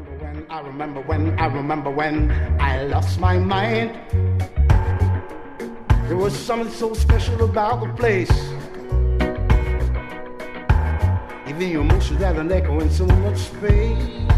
remember when I lost my mind. There was something so special about the place. Even your emotions had an echo in so much space.